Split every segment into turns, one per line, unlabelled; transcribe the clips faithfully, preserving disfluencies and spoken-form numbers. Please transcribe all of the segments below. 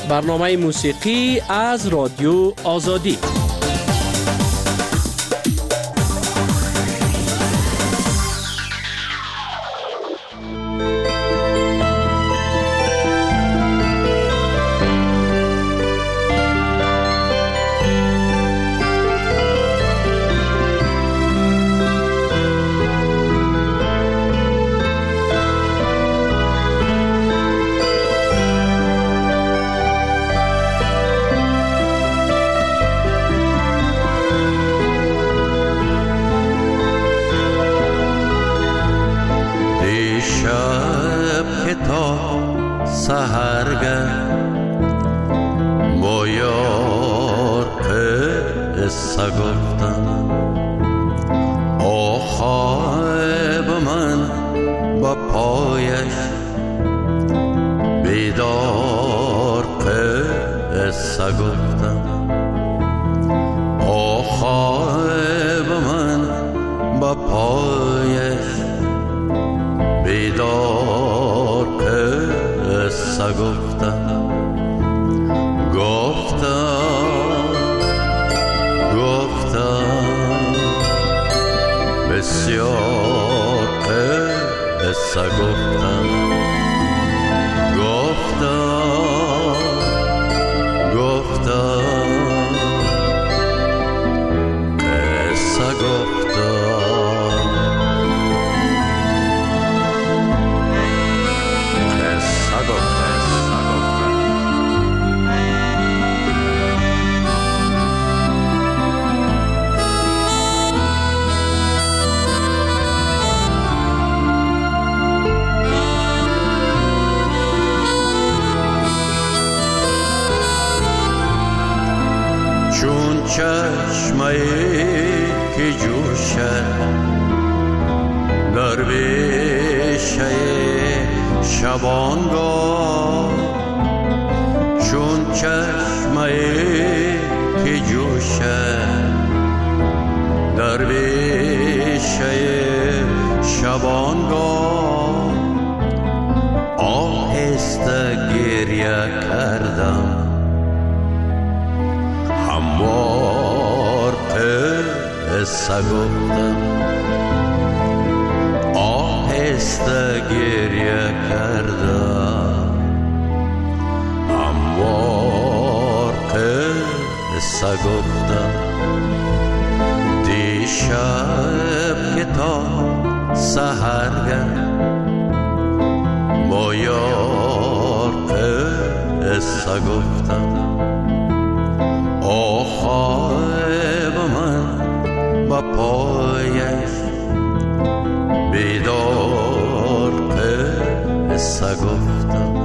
برنامه موسیقی از رادیو آزادی.
چشمه‌ای که جوشد در بیشه شبانگاه، چون چشمه‌ای که جوشد در بیشه شبانگاه، آهسته گریه کردم هموار قصه گفتم، آهسته گریه کردم هموار قصه گفتم. دیشب که تا سحرگه با یار قصه گفتم، آخای با من با پایش بیدار قصه گفتم،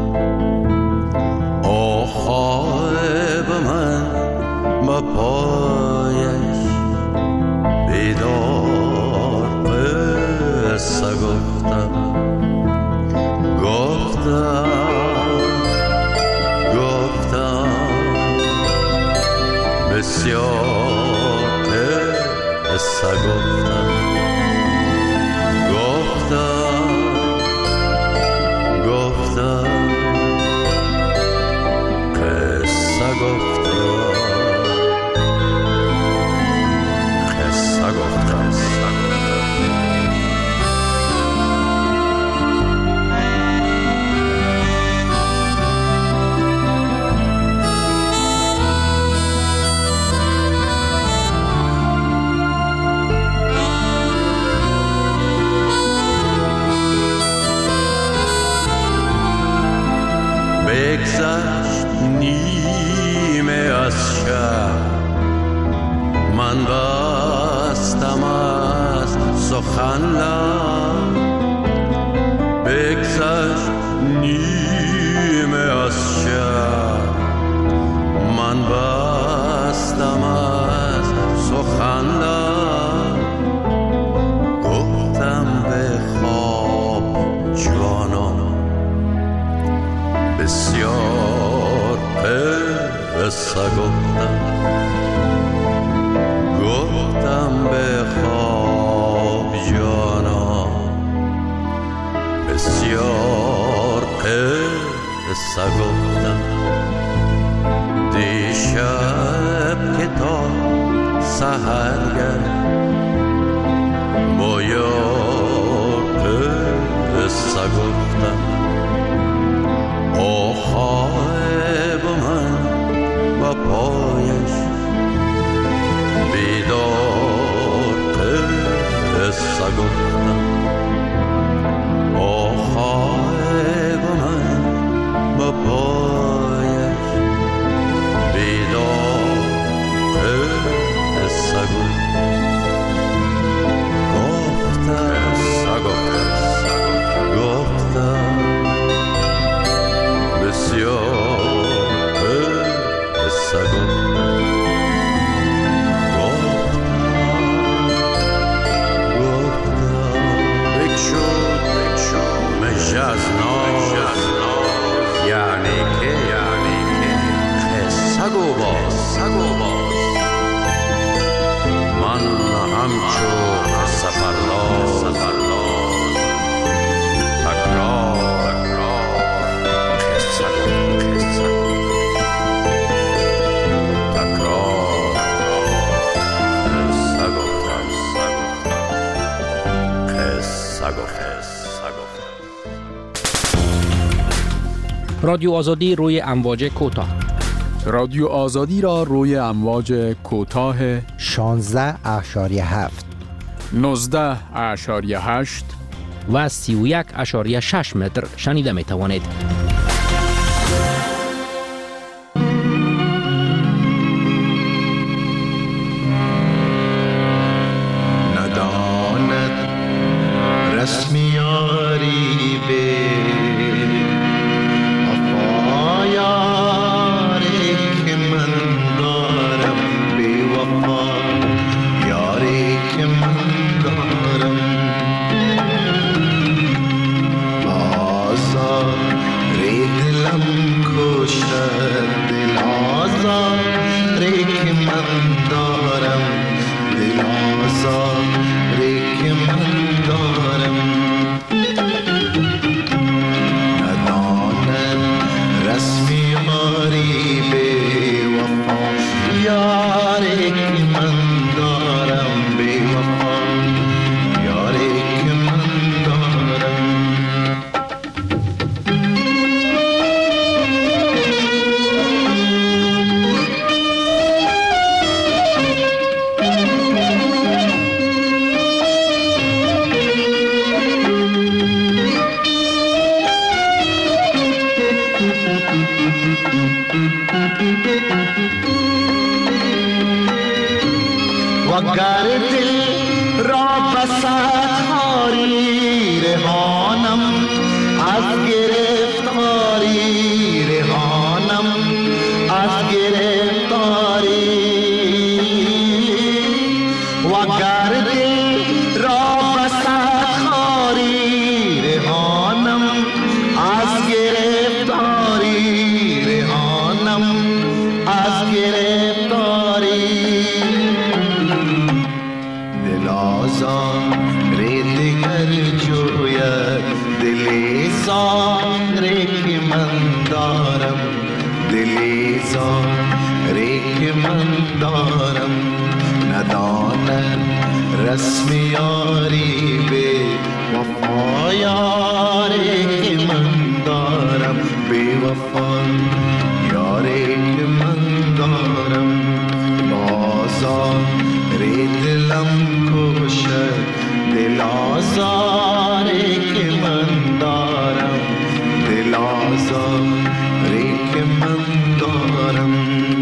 آخای با من با پایش بیدار قصه گفتم. گفتم گفتم بسیار قصه گفتم، گفتم گفتم قصه گفتم، قصه گفتم. بگذشت نیمه از شب، من بستم از سخن لب، بگذشت نیمه از شب، من بستم از سخن لب، گفتم به خواب جانم بسیار قصه گفتم، گفتم به خواب جانم بسیار قصه گفتم. دیشب که تا سحرگه با یار قصه گفتم آخای با من با پایش بیدار قصه گفتم آخای با من با پایش بیدار قصه گفتم گفتم بسیار قصه گفتم گفتم گفتم بکشود بکشود مجه از ناز یعنی که یعنی که قصه گو باز من همچو سفرلاز سفرلاز تکرار تکرار قصه قصه تکرار قصه گفتم قصه گفتم.
رادیو آزادی روی امواج کوتاه.
رادیو آزادی را روی امواج کوتاه
شانزده اشاریه هفت
نوزده اشاریه هشت
و سی و یک اشاریه شش متر شنیده می توانید.
نداند رسمیاری به وفایاری که من دارم به وفا یاری که من دارم آزار دلم کشد دل آزار که من دارم دل آزار که من دارم ندانم رسمی یاری به وفا یاری که من دارم به وفا یاری که من دارم وگر دل را بساتاری رهانم از گرفتاری رهانم از گرفتاری وگر دل را بساتاری رهانم از گرفتاری رهانم از گرفتاری دل آزار دیگر جوید دل زار که من دارم دل زار که من دارم ندانم رسم یاری به وفا یاری که من دارم به وفا یاری که من دارم آزار دلم کشد دل آزاری که من دارم دل آزاری که من دارم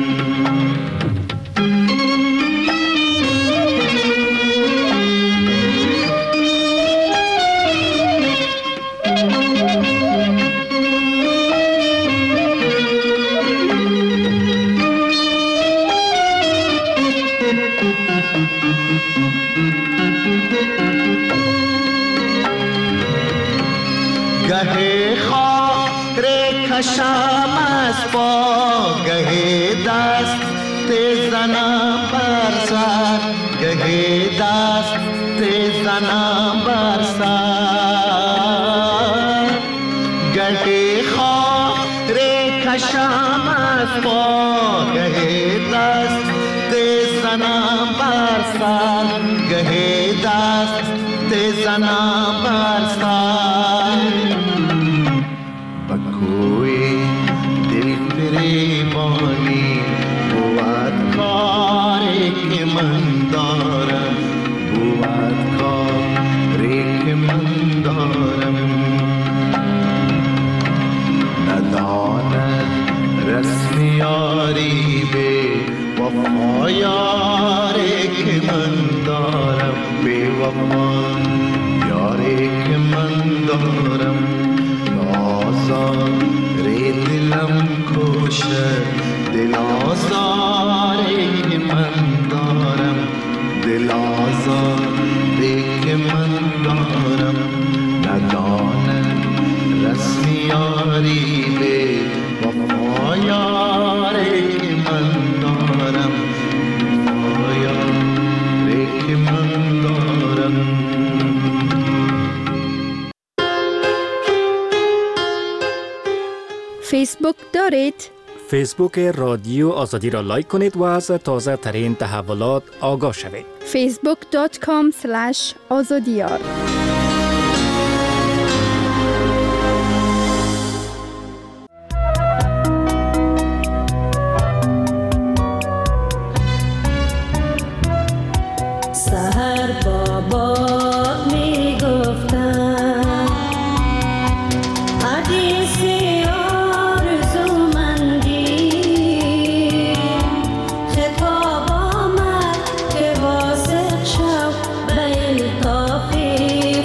گهی خاک کشم از پا گهی دست زنم بر سر گهی دست زنم بر سر گهی خاک کشم از از پا گهی دست زنم بر سر گهی دست زنم بر سر با کوی دل فریبانی بود کاری که من دارم بود کاری که من دارم نداند رسم یاری به وفا یاری که من دارم به وفا یاری که من دارم آزار دلم کشد دل آزاری که من دارم دل آزاری که من دارم نداند رسم یاری به وفا یاری که من دارم وفا یاری که من دارم.
فیسبوک دارید؟
فیسبوک رادیو آزادی را لایک کنید و از تازه ترین تحولات آگاه شوید.
فیسبوک دات کام اسلش آزادیار.
سحر بابا می گفتن حدیثی آرزومندی خطاب آمد که واسق شو به الطافی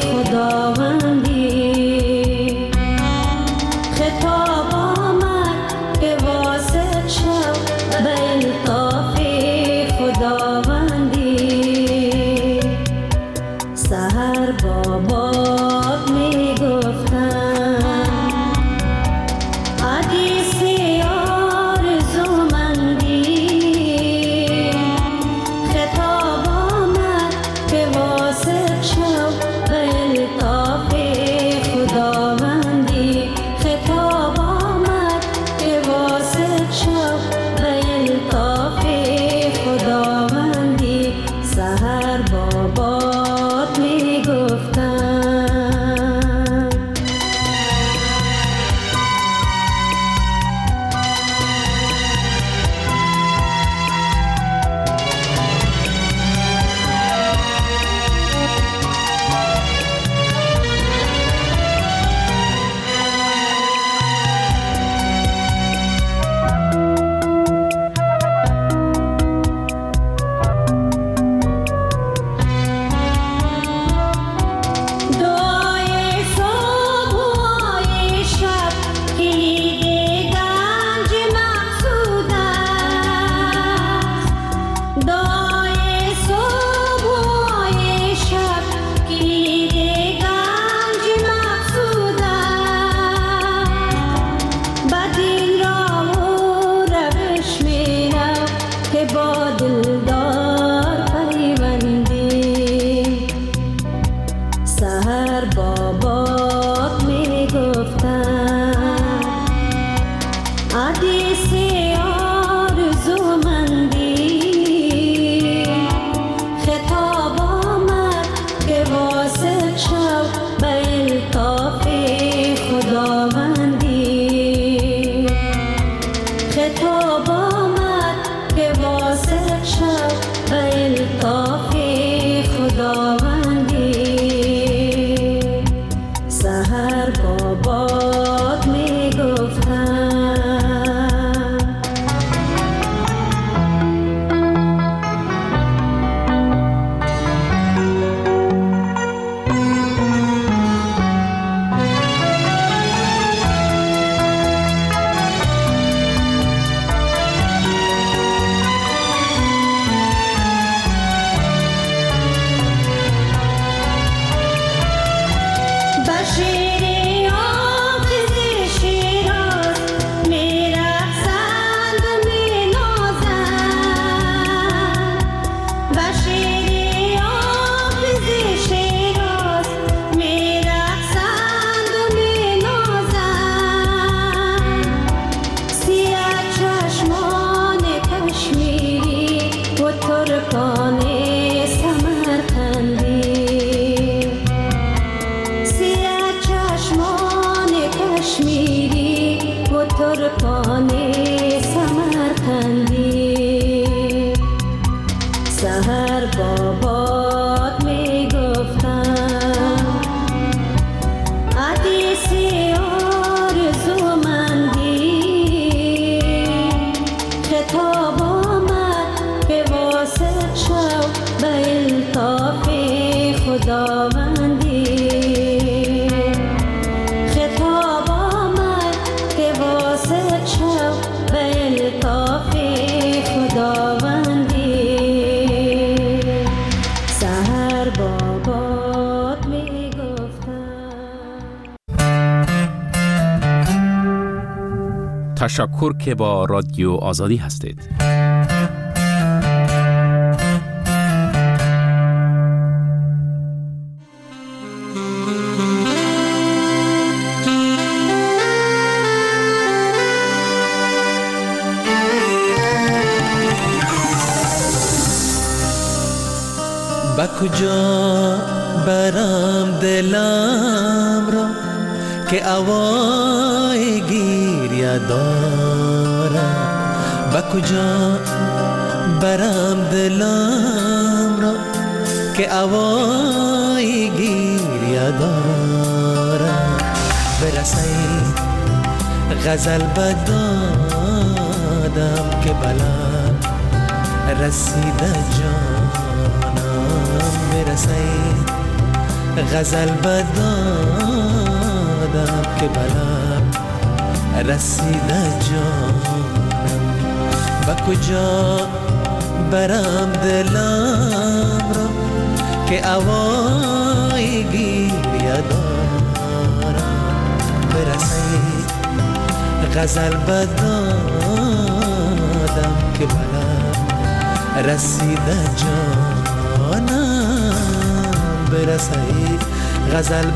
کشمیری و ترکان سمرقندی. سحر بابات می گفتم حدیث آرزومندی. خطاب آمد به واسط شو به الطاف خداوندی. خطاب آمد که واسط شو به الطاف خداوندی. سحر بابات می گفتم.
تشکر که با رادیو آزادی هستید.
با کجا برم دلم را که اوای گیریه دارم. با کجا برم دلم را که اوای گیریه دارم. برسی غزل بدادم که بلند رسیده جانم. برسی غزل بدادم که بلند رسیده جانم. با کجا برم دلم را که اوای گیریه دارم. برسی غزل بدادم که بلند رسیده جانم. برسی غزل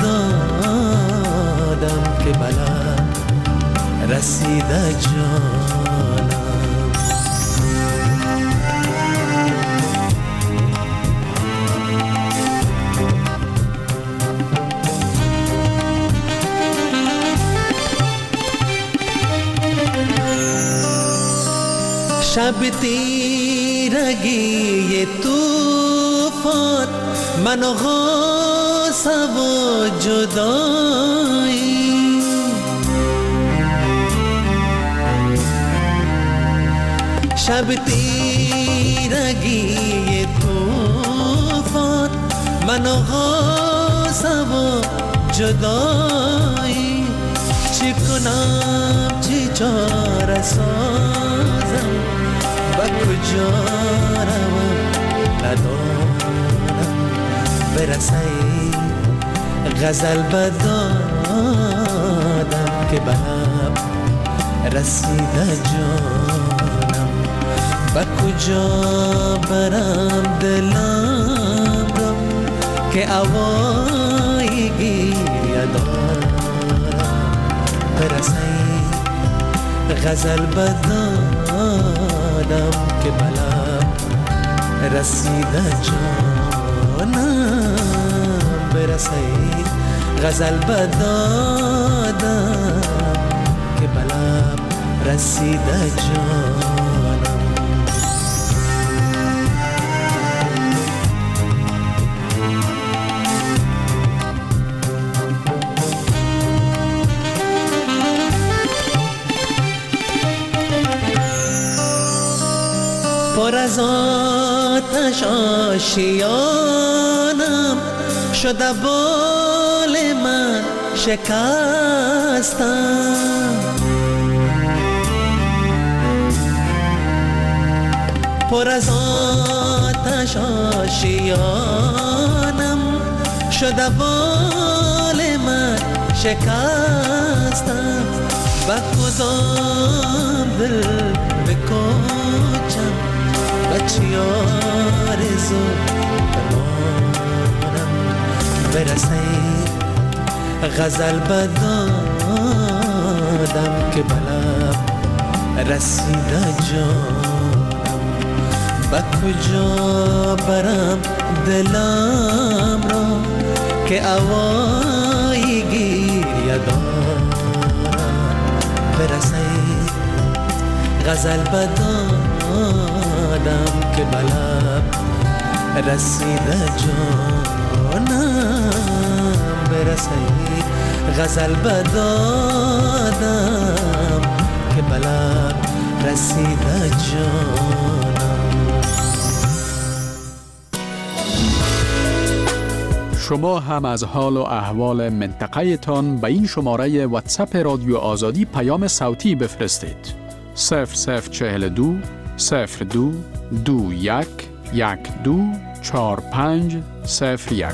بدادم که بلند رسیده جانم. شب تیرگی توفان منو غاصه و جدایی. شب تیرگی توفان منو غاصه و جدایی. چی کنم چی چاره سازم با کجا روم ندارم. برسی غزل بدادم که بهم رسیده جانم. با کجا برم دلم را که اوای گیریه دارم. برسی غزل بدادم که بلند رسیده جانم. برسی غزل بدادم که بلند رسیده جانم. پر از آتش آشیانم شده بال من شکستم. پر از آتش آشیانم شده بال من شکستم. با کدام دل بکوچم بچی آرزو بمانم. برسی غزل بدادم که بلند رسیده جانم. با کجا برم دلم را که اوای گیریه دارم. غزل بدادم که بلب رسیده جانم برسی غزل بدادم که بلب رسیده جانم.
شما هم از حال و احوال منطقه تان به این شماره واتساپ رادیو آزادی پیام صوتی بفرستید. صفر صفر چهل دو صفر دو دو یک یک دو چار پنج صفر یک.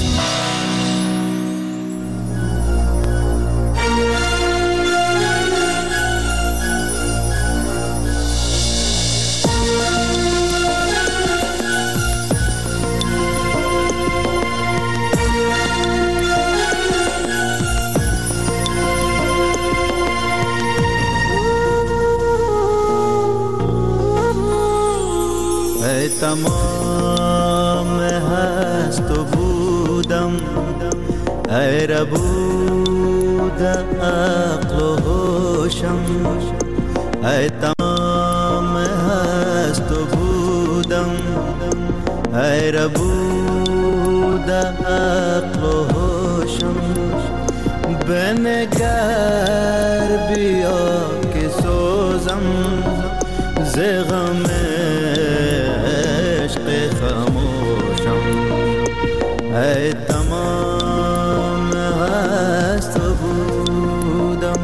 تمام هست و بودم ای ربود عقل و هوشم ای تمام هست و بودم ای ربود عقل و هوشم بنگر بیا که سوزم ز غم خاموشم ای تمام هست و بودم.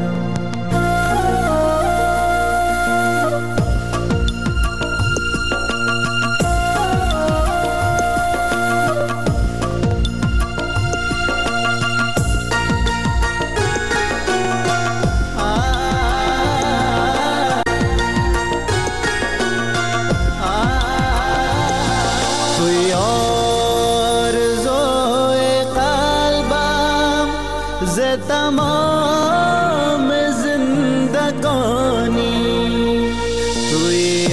تمام زندگانی توی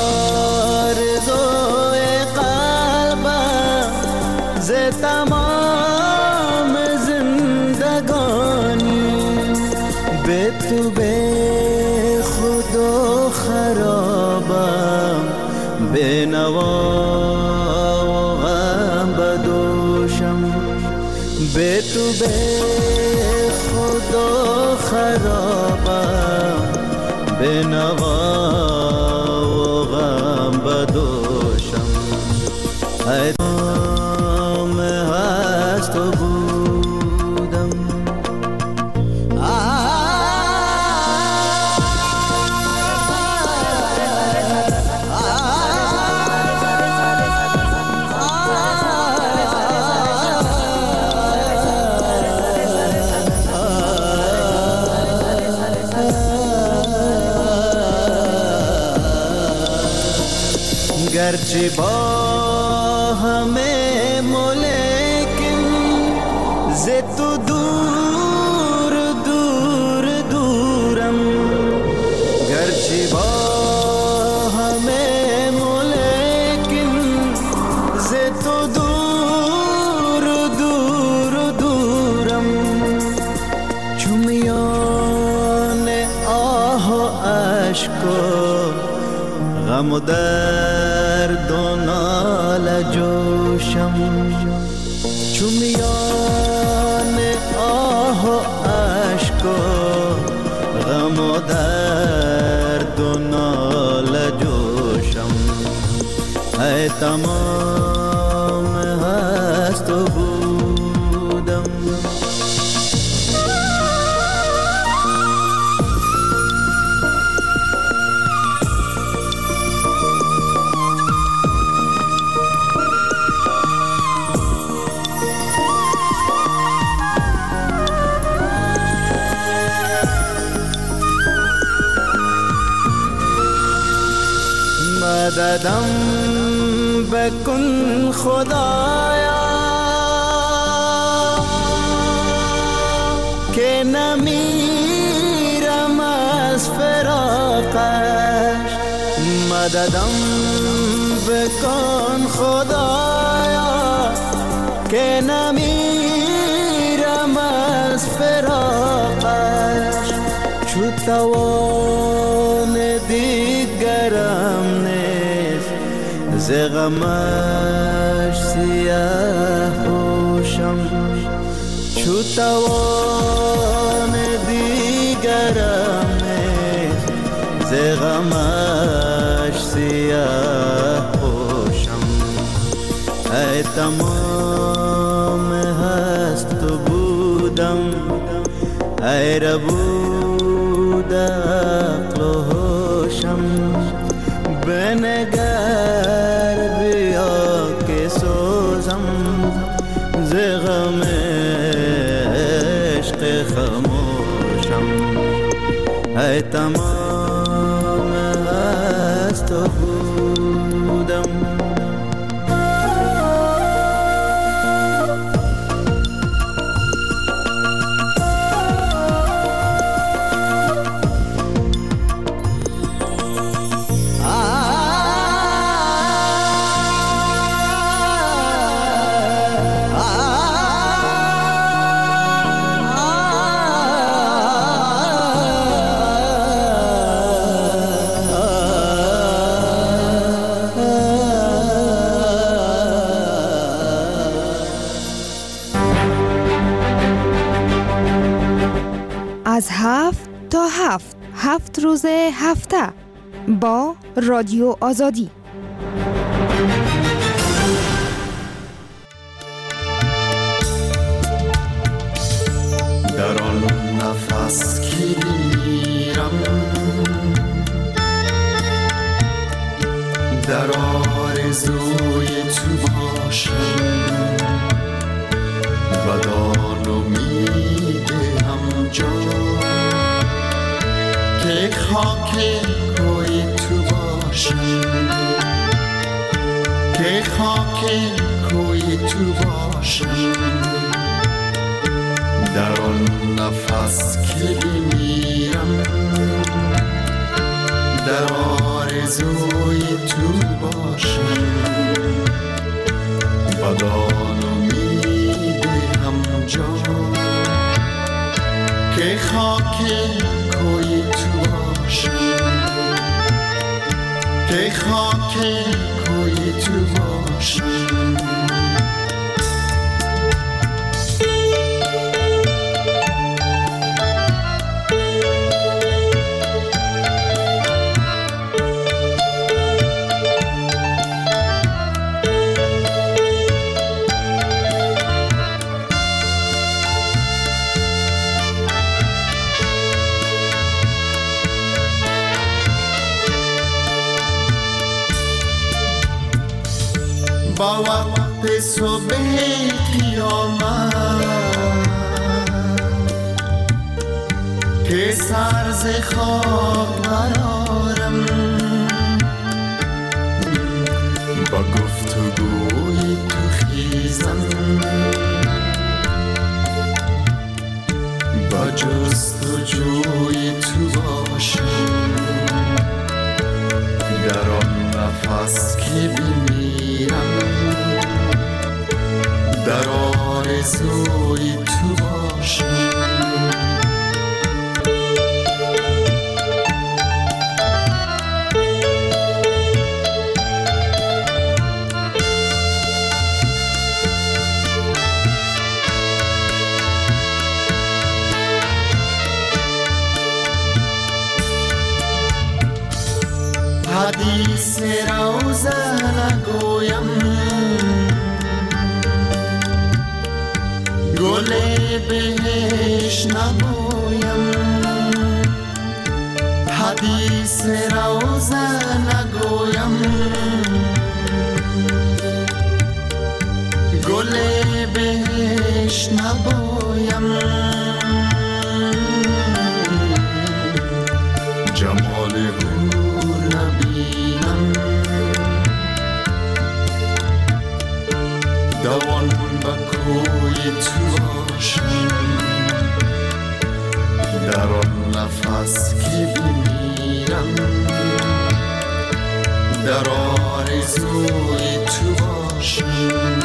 آرزوی قلبم ز تمام زندگانی به تو به خود و خرابم به نوا و غم بدوشم به تو به خود و خرابم به نوا و غم بدوشم ای تمام هست و بودم. گرچه با همه ملکن ز تو دور دور دورم گرچه با همه ملکن ز تو دور دور دورم چو میان آه و اشک غم و درد و ناله جوشم چو میان آه و اشک و غم و درد و ناله جوشم ای تمام هست و بودم. مددم بکن خدایا که نمیرم از فراقش مددم بکن خدایا که نمیرم از فراقش چو توان ز غمش سیاه پوشم چو توان دیگرم نیست ز غمش سیاه پوشم ای تمام هست تو بودم ای ربود عقل و هوشم بنگر بیا که سوزم ز غم عشق خموشم ای تمام هست تو بودم
از هفت تا هفت هفت روز هفته با رادیو آزادی.
در آن نفس که میرم در آرزوی تو باشم و دان امید هم جا که خاک کوی تو باشم که خاک کوی تو باشم در آن نفس که میرم در آرزوی تو باشم و دان امید هم جا که خاک کوی تو باشم که خاک کوی تو باشم با وقت صبح قیامت که سر ز خواب برارم با گفتگوی تو خیزم با جستجوی تو باشم در آن نفس که بمیرم در آرزوی تو باشم حدیث روزه نگویم گل بهش نبویم حدیث روزه نگویم گل بهش نبویم جمال حور نبینم دوان با کوی تو باشم در آن نفس که بمیرم در آرزوی تو باشم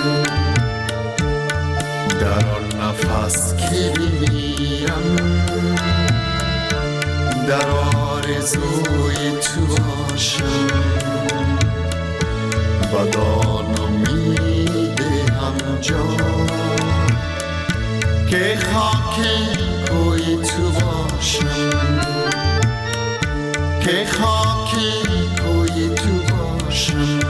در آن نفس که بمیرم در آرزوی تو باشم بدان میدهم جان که خاک کوی تو باشم که خاک کوی تو باشم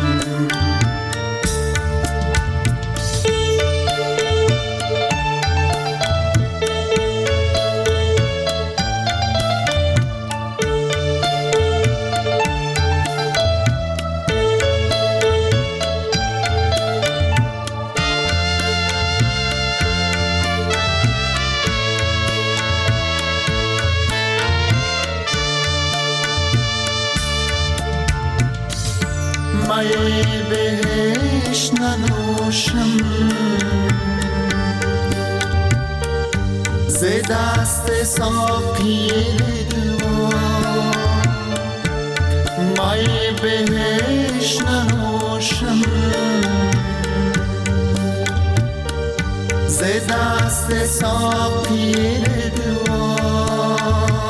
مای بهش ننوشم ز دست ساقی دوار مای بهش ننوشم ز دست ساقی دوار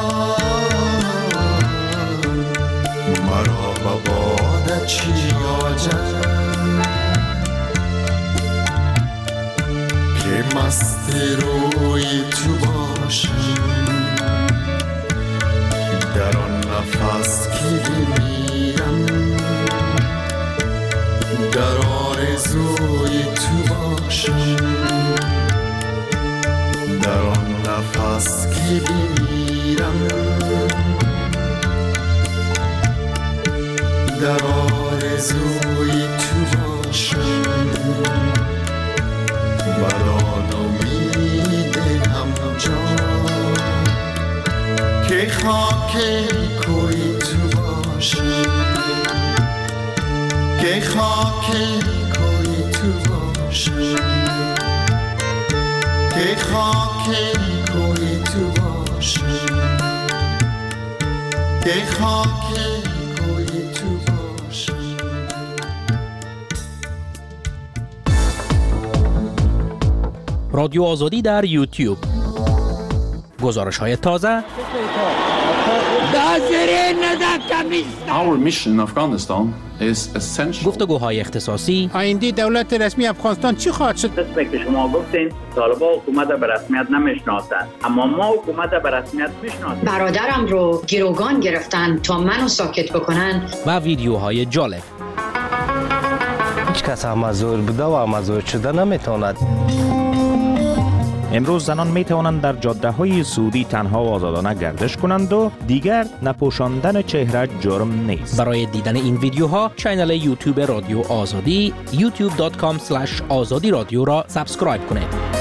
مرا بباده چی آجم که مست روی تو باشم در آن نفس که بمیرم در آرزوی تو باشم در آن نفس که بمیرم در آرزوی تو باشم بدان امیدهم جان که خاک کوی تو باشم که خاک کوی تو باشم که خاک کوی تو باشم که خاک کوی تو باشم
رادیو آزادی در یوتیوب. گزارش‌های تازه.
Our mission in Afghanistan is essential.
گفتگوهای اختصاصی.
آینده دولت رسمی افغانستان چی خواهد شد؟
مثل که شما گفتین طالبان حکومت به رسمیت نمیشناسند، اما ما حکومت به رسمیت میشناسیم.
برادرم رو گروگان گرفتن تا منو ساکت بکنن.
و ویدیوهای جالب.
هیچ کس هم مزور بوده و مزور شده نمیتواند.
امروز زنان می توانند در جاده های سعودی تنها و آزادانه گردش کنند و دیگر نپوشاندن چهره جرم نیست.
برای دیدن این ویدیوها کانال یوتیوب رادیو آزادی یوتیوب دات کام اسلش آزادی رادیو را سابسکرایب کنید.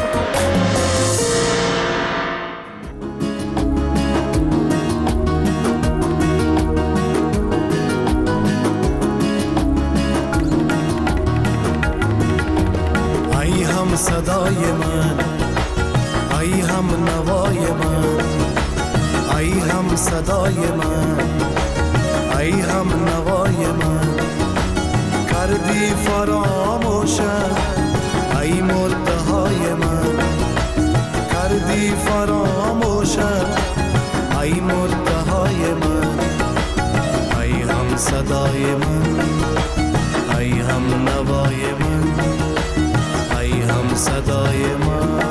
ای هم صدای من، ای هم نوای من، ای هم صدای من، ای هم نوای من، کردی فراموشم ای مدعای من، کردی فراموشم ای مدعای من، ای هم صدای من، ای هم نوای من، ای هم صدای من.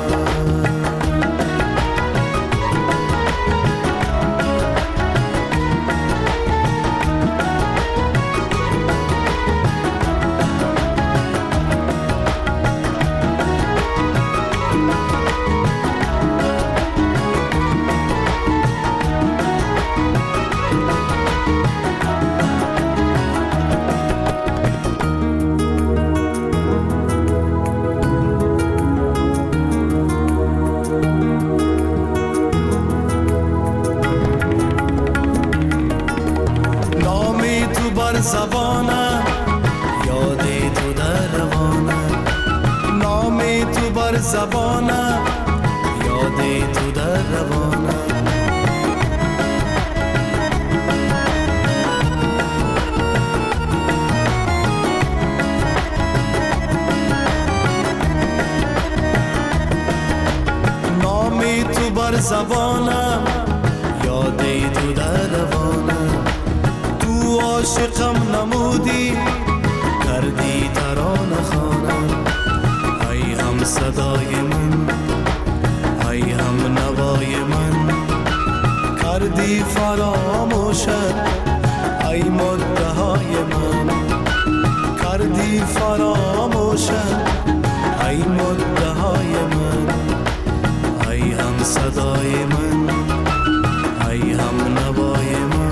زبانم یادی تو در روانم، نامی تو بر زبانم یادی تو در روانم. نامی تو بر زبانم یادی تو در روانم. عاشقم نمودی کردی کردی فراموشم ای مدعای من، کردی فراموشم ای مدعای من، ای هم صدای من، ای هم نوای من.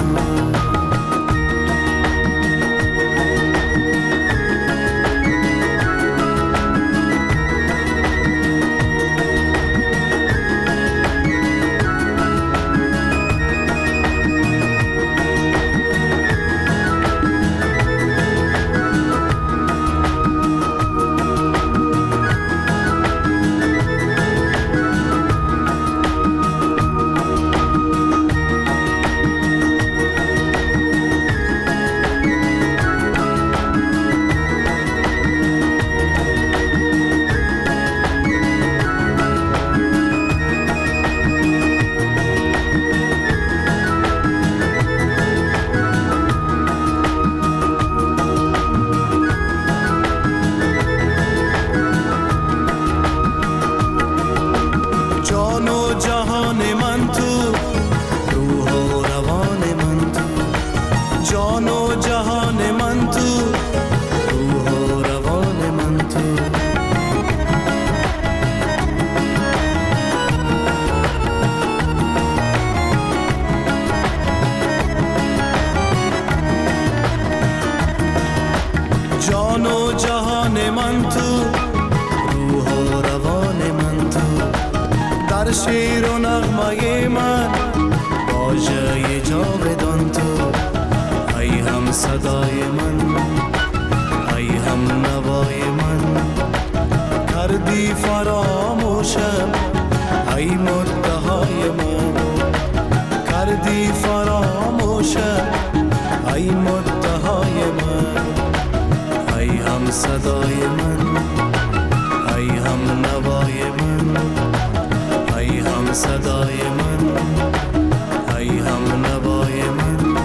شیر و نغمه من واژه جاودان تو، ای هم صدای من، ای هم نوای من، کردی فراموشم ای مدعای من، کردی فراموشم ای مدعای من، ای هم صدای من، ای هم نوای من، ای هم صدای من، ای هم نوای من.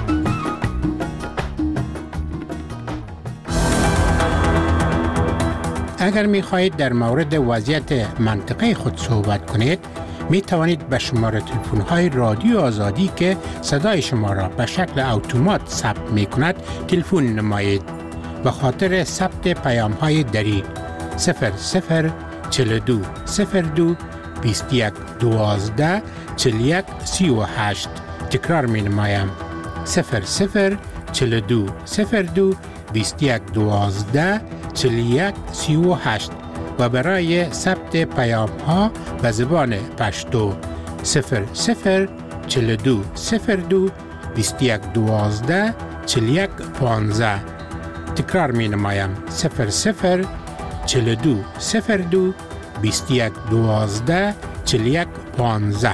اگر می خواهید در مورد وضعیت منطقه خود صحبت کنید، می توانید به شماره تلفن های رادیو آزادی که صدای شما را به شکل اتومات ثبت می کند تلفن نمایید. به خاطر ثبت پیام های دری صفر صفر چهل و دو صفر دو بیست و یک دوازده چهل و یک سی و هشت. تکرار می نمایم صفر صفر چهل و دو صفر دو بیست و یک دوازده چهل و یک سی و هشت و برای ثبت پیام ها به زبان پشتو صفر صفر چهل و دو صفر دو بیست و یک دوازده چهل و یک پانزده. تکرار می نمایم صفر صفر چهل و دو صفر دو بیست و یک دوازده چهل و یک پانزده.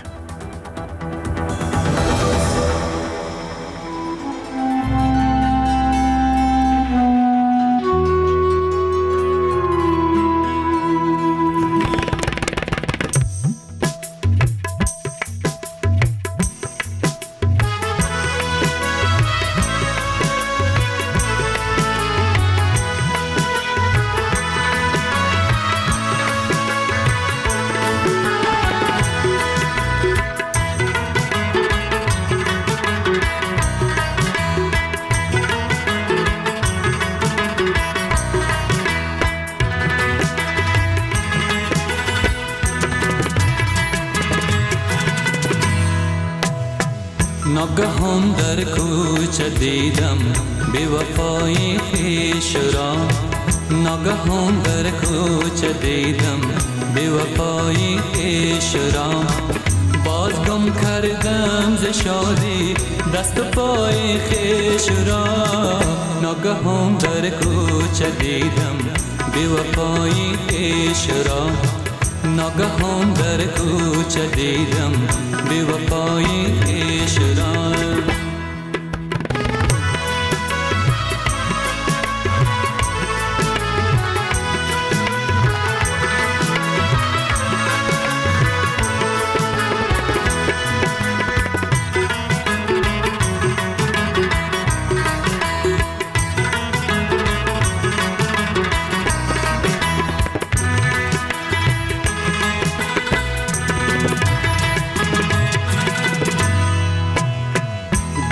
ناگهان در کوچه دیدم بی وفای خویش را، ناگهان در کوچه دیدم بی وفای خویش را، باز گم کردم ز شادی دست و پای خویش را، ناگهان در کوچه دیدم بی وفای خویش را، ناگهان در کوچه دیدم بی وفای خویش را.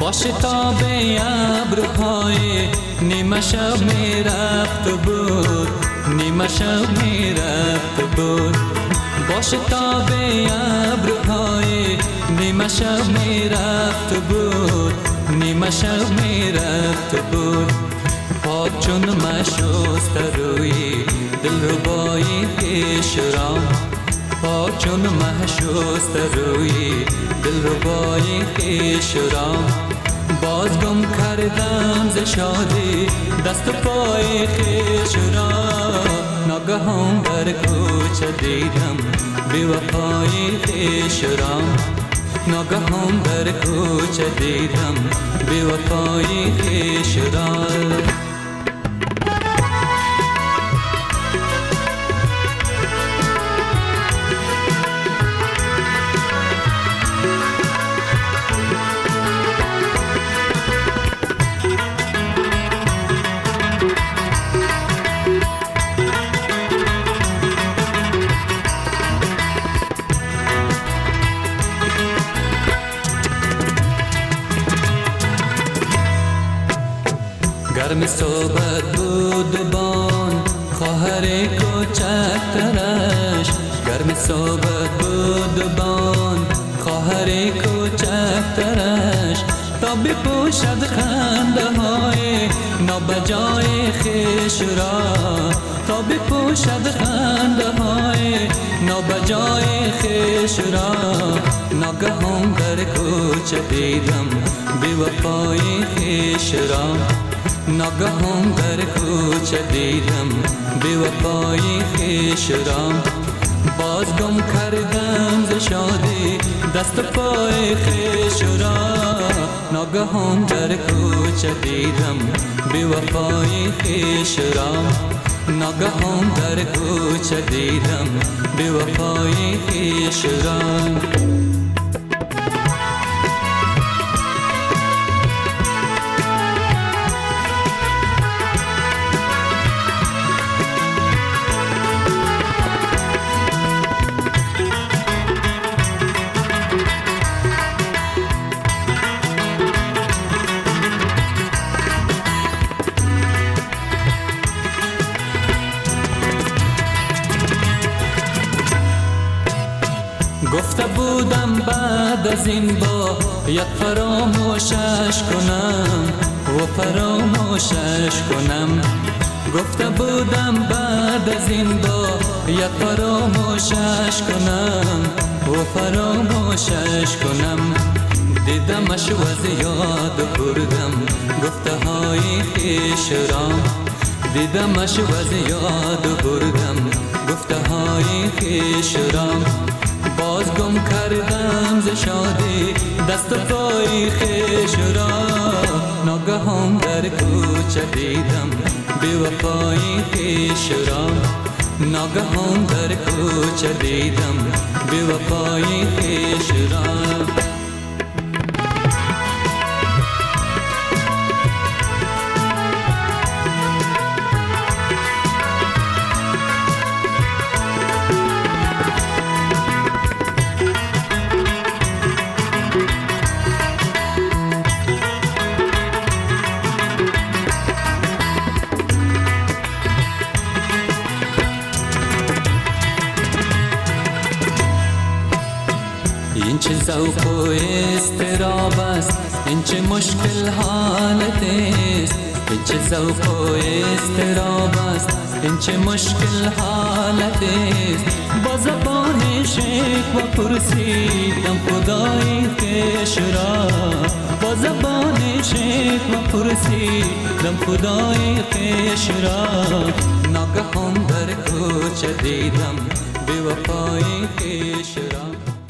باشه تا به ابرهای نیمه شب میرفت بود، نیمه شب میرفت بود. باشه تا به ابرهای نیمه شب میرفت بود، نیمه شب میرفت بود. پاک چون مشوست روی دلربای پیش را، پاک چون مشوست روی دلربای پیش را. باز گم کردم ز شادی دست و پای خویش را. ناگهان در کوچه دیدم بی وفای خویش را. ناگهان در کوچه دیدم بی وفای خویش را. گرم صحبت بود بان خواهر کوچکترش، گرم صحبت بود بان خواهر کوچکترش. تا بپوشد خنده های نابجای خویش را، تا بپوشد خنده های نابجای خویش را. ناگهان در کوچه دیدم بی وفای خویش را. ناگهان در کوچه دیدم بی وفای خویش را. باز گم کردم ز شادی دست و پای خویش را. ناگهان در کوچه دیدم بی وفای خویش را. ناگهان در کوچه دیدم بی وفای خویش را. گفته بودم بعد از این با یک فراموشش کنم و فراموشش کنم. گفته بودم بعد از این با یک فراموشش کنم و فراموشش کنم. دیدمش و از یاد بردم گفته های خویش را. دیدمش و از یاد بردم گفته های خویش را. باز گم کردم ز شادی دست و پای خویش را. ناگهان در کوچه دیدم بی وفای خویش را. ناگهان در کوچه دیدم بی وفای خویش را. این چه ذوق و اضطراب است، این چه مشکل حالت است. این چه ذوق و اضطراب است، این چه مشکل حالت است. با زبان شکوه پرسیدم خدای خویش را. با زبان شکوه پرسیدم خدای خویش را. ناگهان در کوچه دیدم بی وفای خویش را.